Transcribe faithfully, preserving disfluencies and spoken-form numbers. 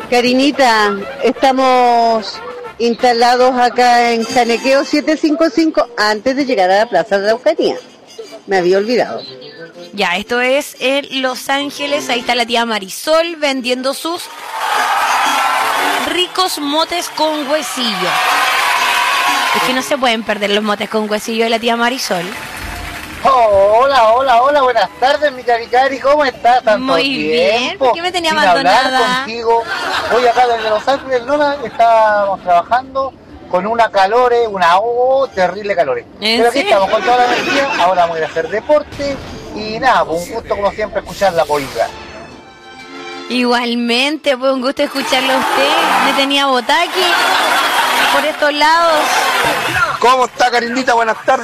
Carinita, estamos instalados acá en Janequeo setecientos cincuenta y cinco antes de llegar a la Plaza de la Araucanía. Me había olvidado. Ya, esto es en Los Ángeles. Ahí está la tía Marisol vendiendo sus ricos motes con huesillo. Es que no se pueden perder los motes con huesillo de la tía Marisol. Oh, hola, hola, hola, buenas tardes, mi Cari Cari, ¿cómo estás? Tanto Muy bien, tiempo ¿por qué me tenía sin abandonada? hablar contigo. Hoy acá desde Los Ángeles, Lola, estábamos trabajando con una calore, una oh, terrible calore. Pero aquí estamos con toda la energía, ahora vamos a ir a hacer deporte y nada, pues un gusto como siempre escuchar la política. Igualmente, pues un gusto escucharlo a usted. Me tenía botada aquí por estos lados. ¿Cómo está, Carinita? Buenas tardes.